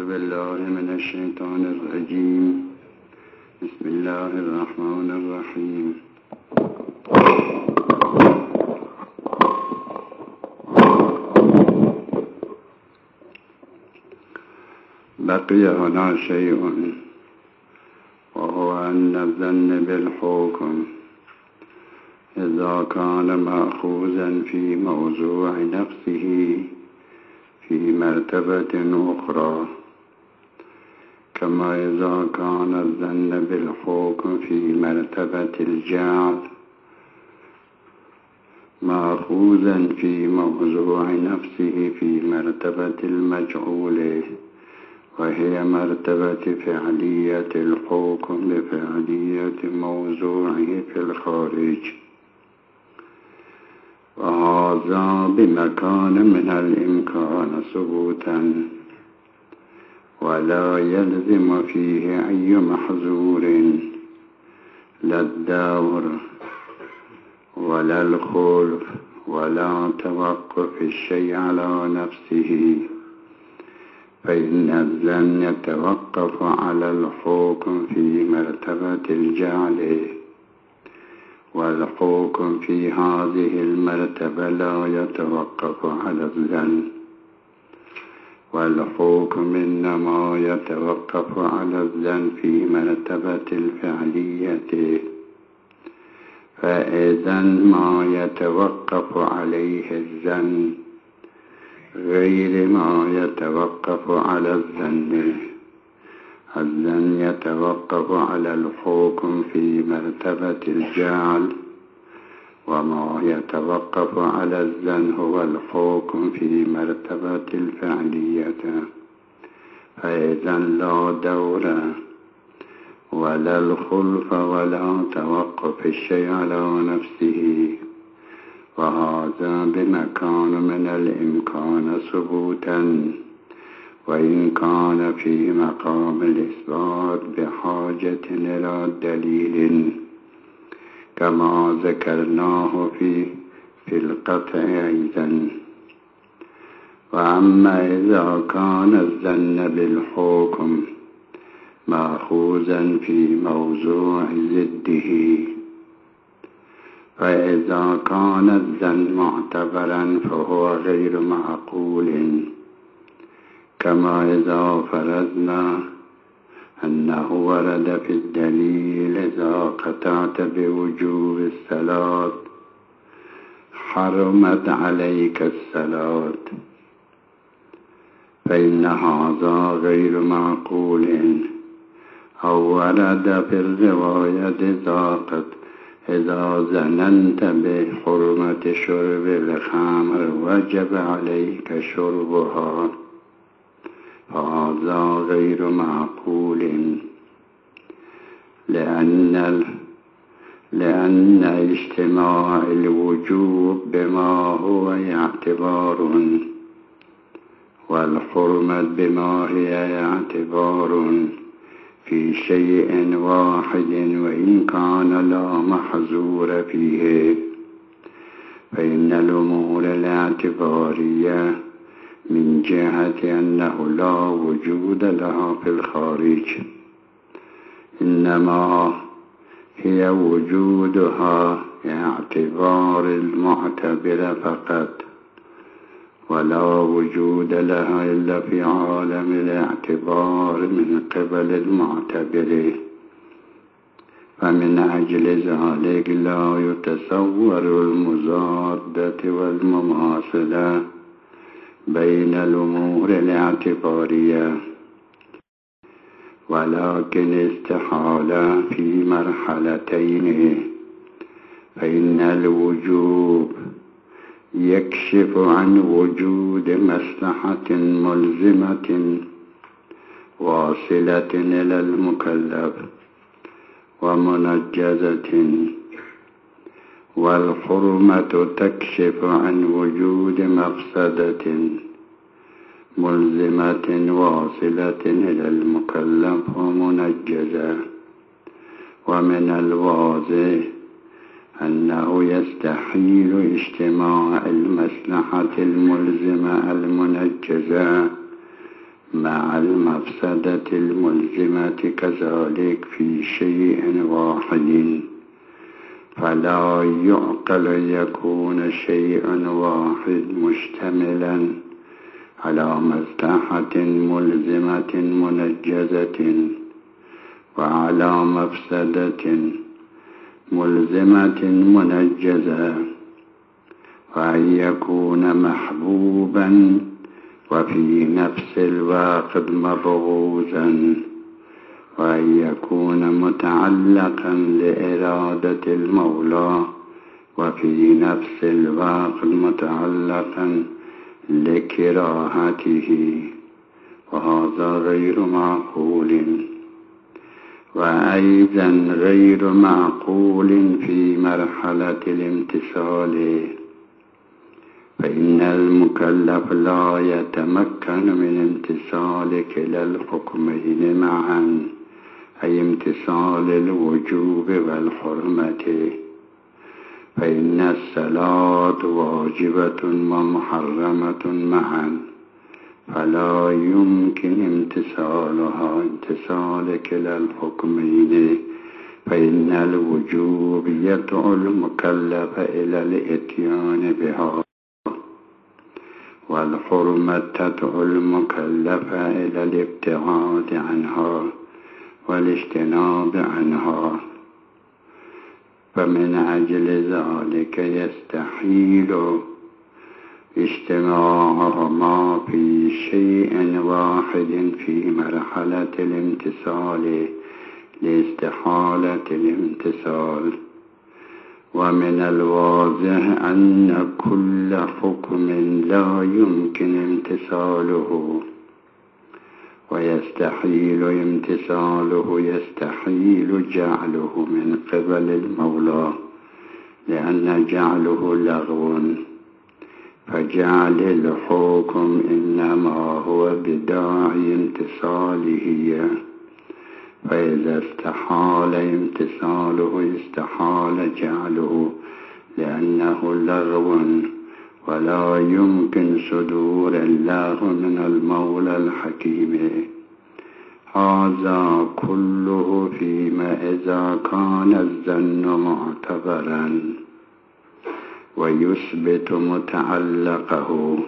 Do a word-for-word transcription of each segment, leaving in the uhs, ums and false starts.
بالله من الشيطان الرجيم. بسم الله الرحمن الرحيم. بقي هنا شيء، وهو أن الظن بالحكم إذا كان مأخوذا في موضوع نفسه في مرتبة أخرى، كما إذا كان الظن بالحكم في مرتبة الجعل مأخوذا في موضوع نفسه في مرتبة المجعول، وهي مرتبة فعلية الحكم بفعلية موضوعه في الخارج، وهذا بمكان من الإمكان ثبوتا، ولا يلزم فيه أي محظور، لا الدور ولا الخلف ولا توقف الشيء على نفسه، فإن الظن يتوقف على الحكم في مرتبة الجعل، والحكم في هذه المرتبة لا يتوقف على الظن، والحكم إنما يتوقف على الظن في مرتبة الفعلية، فإذا ما يتوقف عليه الظن غير ما يتوقف على الظن. الظن يتوقف على الحكم في مرتبة الجعل، وما يتوقف على الظن هو الحكم في مرتبة الفعلية، فإذا لا دور ولا الخلف ولا توقف الشيء على نفسه، وهذا بمكان من الإمكان ثبوتا، وإن كان في مقام الإثبات بحاجة إلى دليل، كما ذكرناه في في القطع أيضا. وأما إذا كان الظن بالحكم مأخوذا في موضوع ضده، فإذا كان الظن معتبرا فهو غير معقول، كما إذا فرضنا أنه ورد في الدليل إذا قطعت بوجوب الصلاة حرمت عليك الصلاة، فإن هذا غير معقول. أو ورد في الرواية إذا قد إذا ظننت بحرمة شرب الخمر وجب عليك شربها، فهذا غير معقول، لأن لأن اجتماع الوجوب بما هو اعتبار، والحرمة بما هي اعتبار في شيء واحد، وإن كان لا محظور فيه، فإن الأمور الاعتبارية من جهة أنه لا وجود لها في الخارج إنما هي وجودها اعتبار المعتبر فقط، ولا وجود لها إلا في عالم الاعتبار من قبل المعتبر. فمن أجل ذلك لا يتصور المضادة والمماثلة بين الأمور الاعتبارية، ولكن استحالة في مرحلتين، فإن الوجوب يكشف عن وجود مصلحة ملزمة واصلة إلى المكلف ومنجزة، والحرمة تكشف عن وجود مفسدة ملزمة واصلة إلى المكلف ومنجزة. ومن الواضح أنه يستحيل اجتماع المصلحة الملزمة المنجزة مع المفسدة الملزمة كذلك في شيء واحد، فلا يعقل يكون شيء واحد مشتملا على مصلحة ملزمة منجزة وعلى مفسدة ملزمة منجزة، وأن يكون محبوبا وفي نفس الوقت مبغوزا، وأن يكون متعلقا لإرادة المولى وفي نفس الوقت متعلقا لكراهته، وهذا غير معقول. وأيضا غير معقول في مرحلة الامتثال، فإن المكلف لا يتمكن من امتثال كلا الحكمين معا، أي امتثال الوجوب والحرمة، فإن الصلاة واجبة ومحرمة معا، فلا يمكن امتثالها امتثال كلا الحكمين، فإن الوجوب يدعو المكلف إلى الإتيان بها، والحرمة تدعو المكلف إلى الابتعاد عنها والاجتناب عنها. فمن أجل ذلك يستحيل اجتماعهما في شيء واحد في مرحلة الامتثال لاستحالة الامتثال. ومن الواضح أن كل حكم لا يمكن امتثاله ويستحيل امتثاله يستحيل جعله من قبل المولى، لأن جعله لغو، فجعل الحكم إنما هو بداعي امتثاله، فإذا استحال امتثاله استحال جعله، لأنه لغو ولا يمكن صدور اللغو من المولى الحكيم. هذا كله فيما إذا كان الظن معتبرا ويثبت متعلقه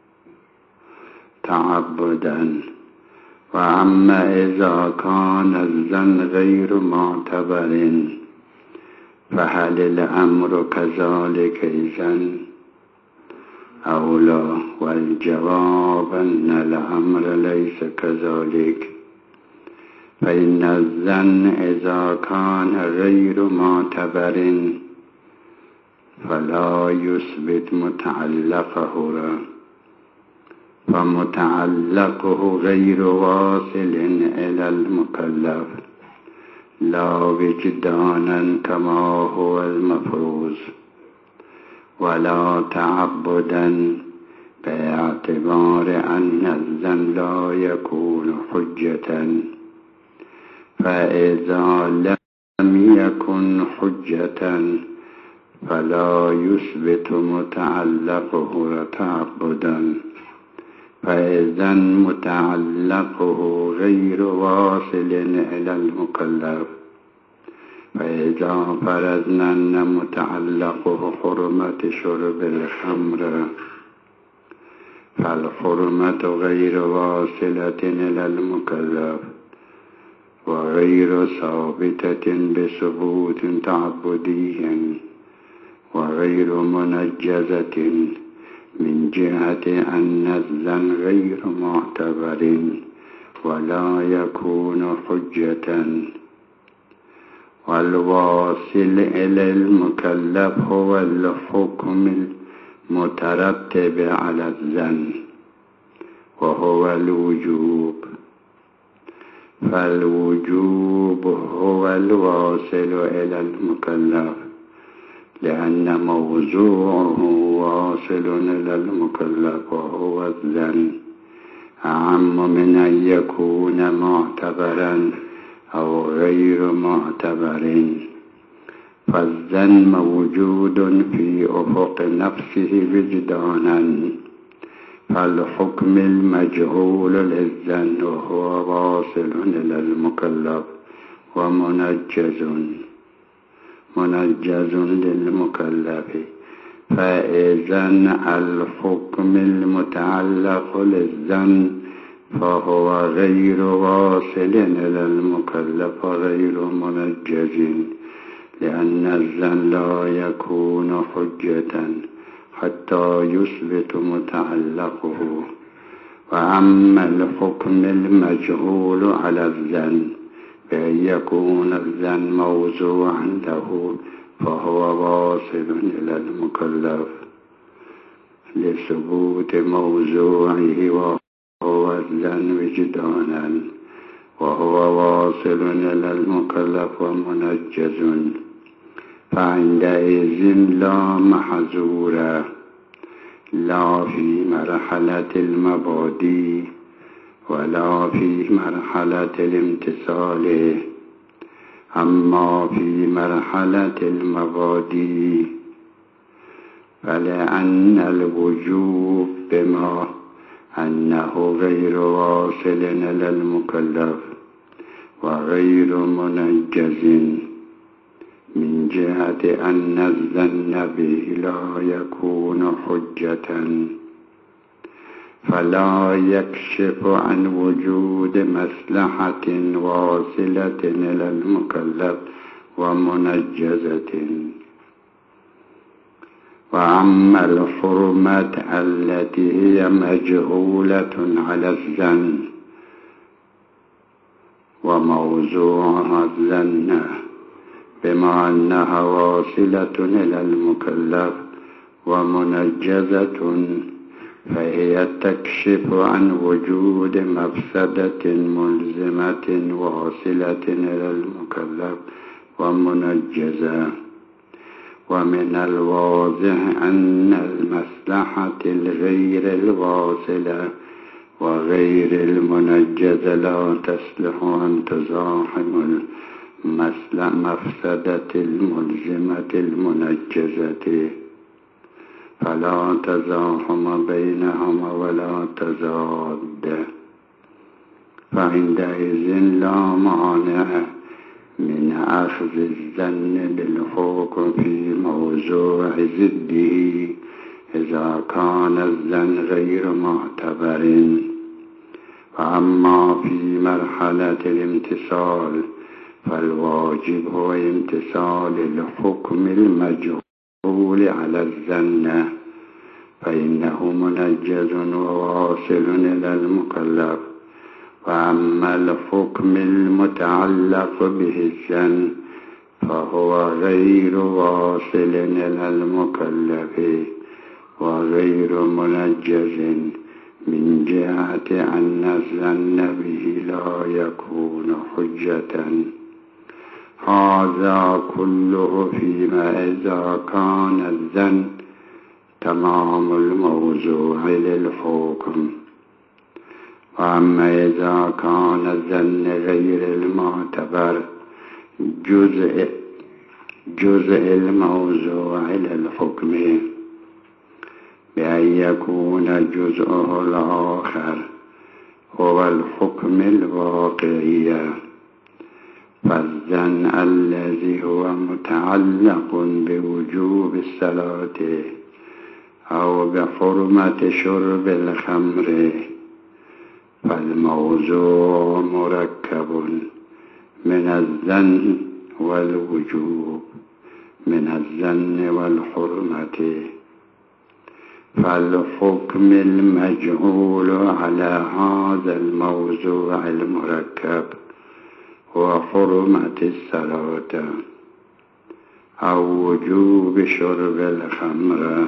تعبدا. وأما إذا كان الظن غير معتبر فهل الأمر كذلك إذن أو لا؟ والجواب أن الأمر ليس كذلك، فإن الظن إذا كان غير معتبر فلا يثبت متعلقه، فمتعلقه غير واصل إلى المكلف لا وجدانا كما هو المفروض، ولا تعبدا، باعتبار أن الظن لا يكون حجة. فإذا لم يكن حجة فلا يثبت متعلقه تعبدا، فإذا متعلقه غير واصل إلى المكلف. فإذا فرضنا أن متعلقه حرمة شرب الخمر، فالحرمة غير واصلة إلى المكلف وغير ثابتة بثبوت تعبدي وغير منجزة من جهة أن الظن غير معتبر ولا يكون حجة. والواصل إلى المكلف هو الحكم المترتب على الظن وهو الوجوب، فالوجوب هو الواصل إلى المكلف لأن موضوعه واصل إلى المكلف وهو الظن، أعم من أن يكون معتبرا أو غير معتبر. فالظن موجود في أفق نفسه وجدانا، فالحكم المجهول للظن وهو واصل إلى المكلف ومنجز منجز للمكلف. فإذا الحكم المتعلق للظن فهو غير واصل إلى المكلف غير منجز، لأن الظن لا يكون حجة حتى يثبت متعلقه. وأما الحكم المجهول على الظن بأن يكون الظن موضوعا له فهو واصل إلى المكلف لثبوت موضوعه وهو الظن وجدانا، وهو واصل إلى المكلف ومنجز. فعندئذ لا محظور لا في مرحلة المبادئ ولا في مرحلة الامتثال. أما في مرحلة المبادئ فلأن الوجوب بما أنه غير واصل إلى المكلف وغير منجز من جهة أن الظن به لا يكون حجة، فلا يكشف عن وجود مصلحة واصلة إلى المكلف ومنجزة. وأما الحرمة التي هي مجهولة على الظن وموضوعها الظن بما أنها واصلة إلى المكلف ومنجزة، فهي تكشف عن وجود مفسدة ملزمة واصلة إلى المكلف ومنجزة. ومن الواضح أن المصلحة الغير الواصلة وغير المنجزة لا تصلح أن تزاحم المفسدة الملزمة المنجزة، فلا تزاحم بينهما ولا تضاد. فعندئذ لا مانع من أخذ الظن بالحكم في موضوع ضده إذا كان الظن غير معتبر. وأما في مرحلة الامتثال فالواجب هو امتثال الحكم المجهول على الظن، فإنه منجز وواصل إلى المكلف. وأما الحكم المتعلق به الظن فهو غير واصل إلى المكلف وغير منجز من جهة أن الظن به لا يكون حجة. هذا كله فيما إذا كان الظن تمام الموضوع للحكم. وأما إذا كان الظن غير المعتبر جزء جزء الموضوع للحكم بأن يكون جزءه الآخر هو الحكم الواقعي، فالظن الذي هو متعلق بوجوب الصلاة أو بحرمة شرب الخمر فالموضوع مركب من الظن والوجوب، من الظن والحرمة. فالحكم المجهول على هذا الموضوع المركب وحرمة الصلاة أو وجوب شرب الخمر،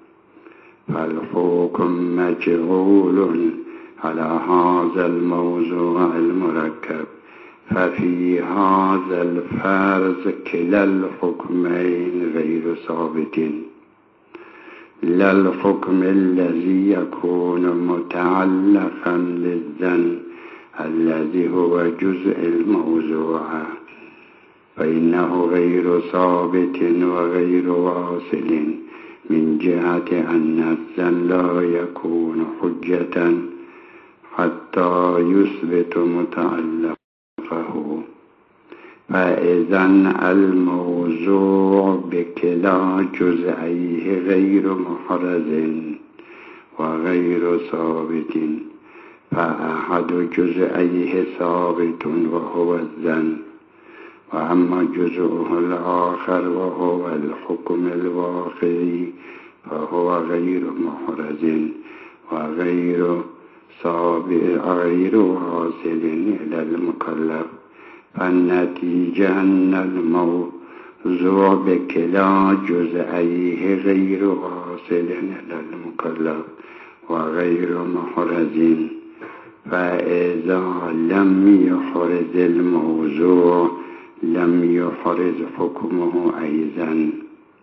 فالحكم مجهول على هذا الموضوع المركب. ففي هذا الفرض كلا الحكمين غير ثابت، لا الحكم الذي يكون متعلقا للظن الذي هو جزء الموضوع فإنه غير ثابت وغير واصل من جهة أن الظن لا يكون حجة حتى يثبت متعلقه. فإذا الموضوع بكلا جزئيه غير محرز وغير ثابت، فأحد جزئيه ثابت وهو الظن، وأما جزءه الآخر وهو الحكم الواقعي فهو غير محرز وغير ثابت غير واصل إلى المكلف. فالنتيجة أن الموضوع بكلا جزئيه غير واصل إلى المكلف وغير محرز. فإذا لم يحرز الموضوع لم يحرز حكمه أيضا.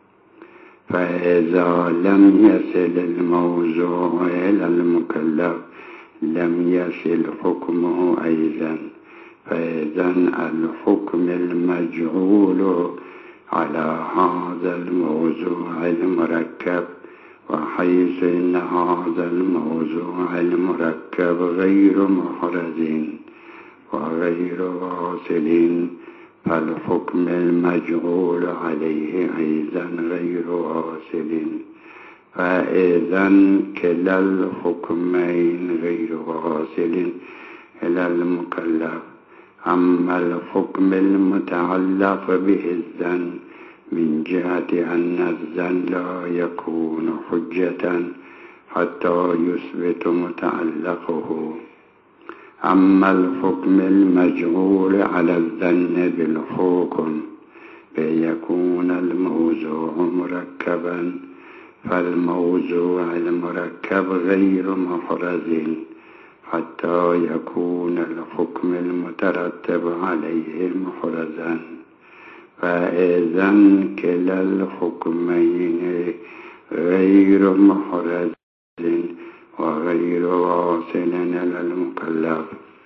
فإذا لم يصل الموضوع إلى المكلف لم يصل حكمه أيضا. فإذا الحكم المجعول على هذا الموضوع المركب، وحيث إن هذا الموضوع المركب غير محرز وغير واصل، فالحكم المجعول عليه أيضا غير واصل. فإذا كلا الحكمين غير واصل إلى المكلف. أما الحكم المتعلق به الظن من جهة أن الظن لا يكون حجة حتى يثبت متعلقه. أما الحكم المجعول على الظن بالحكم بيكون الموضوع مركبا، فالموضوع المركب غير محرز حتى يكون الحكم المترتب عليه محرزا. فإذا كلا الحكمين غير محرز وغير واصل إلى المكلف.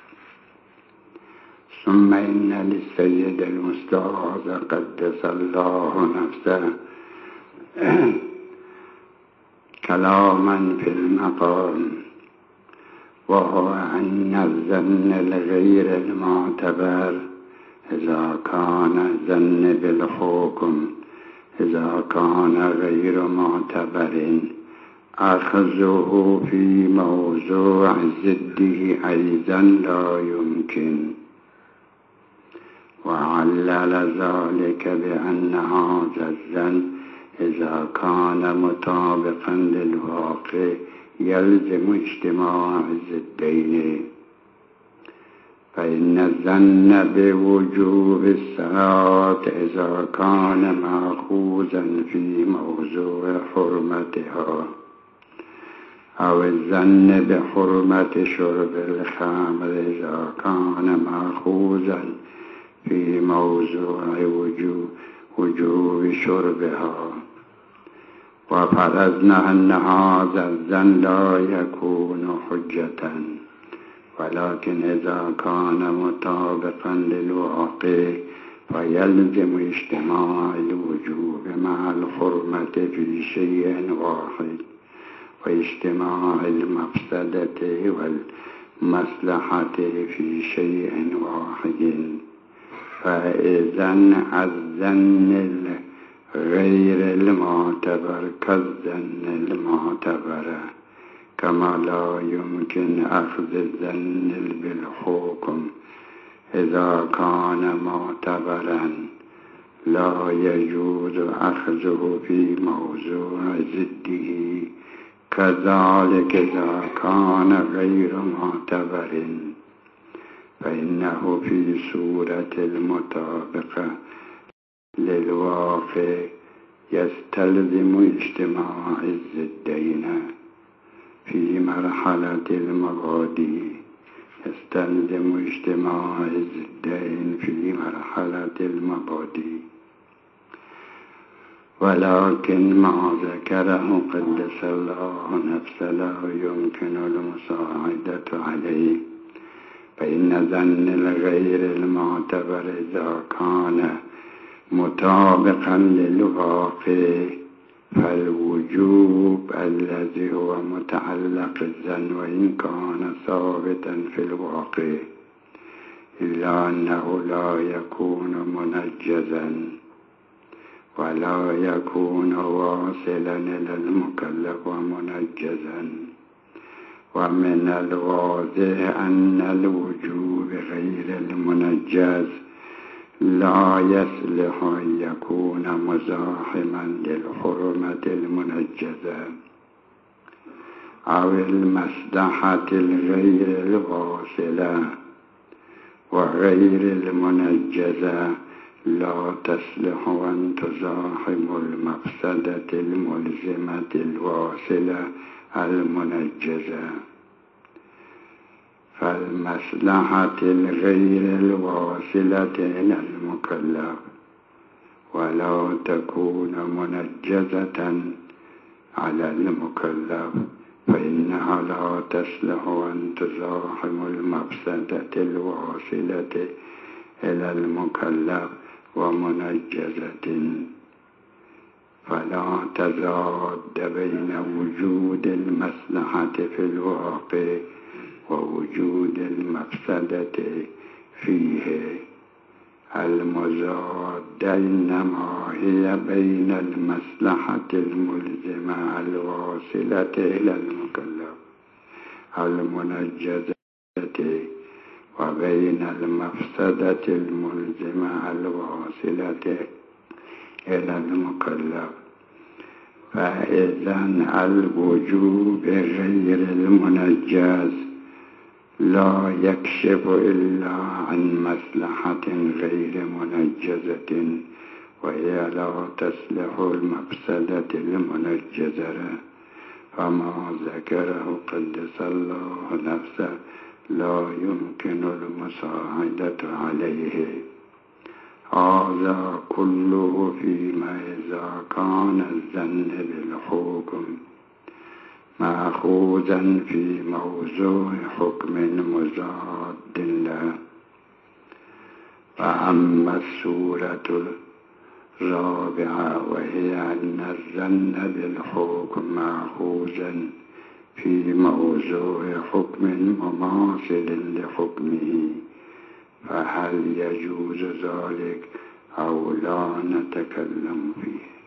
ثم إن للسيد المستعاذ قدس الله نفسه كلاما في المقام، وهو أن الظن الغير المعتبر إذا كان الظن بالحكم إذا كان غير معتبر أخذه في موضوع ضده أيضا لا يمكن. وعلل ذلك بأن هذا الظن إذا كان مطابقا للواقع يلزم اجتماع الضدين. فإن الظن بوجوب الصلاة إذا كان مأخوذا في موضوع حرمتها، أو الظن بحرمة شرب الخمر إذا كان مأخوذا في موضوع وجوب, وجوب شربها. وفرضنا أن هذا الظن لا يكون حجة، ولكن إذا كان مطابقا للواقع فيلزم اجتماع الوجوب مع الحرمة في شيء واحد، واجتماع المفسدة والمصلحة في شيء واحد. فإذا الظن غير المعتبر كالظن المعتبر، كما لا يمكن أخذ الظن بالحكم إذا كان معتبرا لا يجوز أخذه في موضوع ضده، كذلك إذا كان غير معتبر فإنه في صورة المطابقة للواقع يستلزم اجتماع الضدين في مرحلة المبادئ يستلزم اجتماع الضدين في مرحلة المبادئ. ولكن ما ذكره قدس الله نفسه لا يمكن المساعدة عليه. فإن ظن الغير المعتبر إذا كان مطابقا للواقع فالوجوب الذي هو متعلق الظن وإن كان ثابتا في الواقع إلا أنه لا يكون منجزا ولا يكون واصلا إلى المكلف ومنجزا. ومن الواضح أن الوجوب غير المنجز لا يصلح أن يكون مزاحما للحرمة المنجزة أو المصلحة الغير الواصلة، وغير المنجزة لا تصلح أن تزاحم المفسدة الملزمة الواصلة المنجزة. فالمصلحة الغير الواصلة إلى المكلف ولا تكون منجزة على المكلف فإنها لا تصلح أن تزاحم المفسدة الواصلة إلى المكلف ومنجزة. فلا تضاد بين وجود المصلحة في الواقع ووجود المفسدة فيه. المضادة إنما هي بين المصلحة الملزمة الواصلة إلى المكلف المنجزة وبين المفسدة الملزمة الواصلة إلى المكلف. فإذا الوجوب غير المنجز لا يكشف إلا عن مصلحة غير منجزة وهي لا تصلح المفسدة المنجزة. فما ذكره قدس الله نفسه لا يمكن المساعدة عليه. هذا كله فيما إذا كان الظن بالحكم مأخوذا في موضوع حكم مضاد له. فأما الصورة الرابعة وهي أن الظن بالحكم مأخوذا في موضوع حكم مماثل لحكمه، فهل يجوز ذلك أو لا نتكلم فيه؟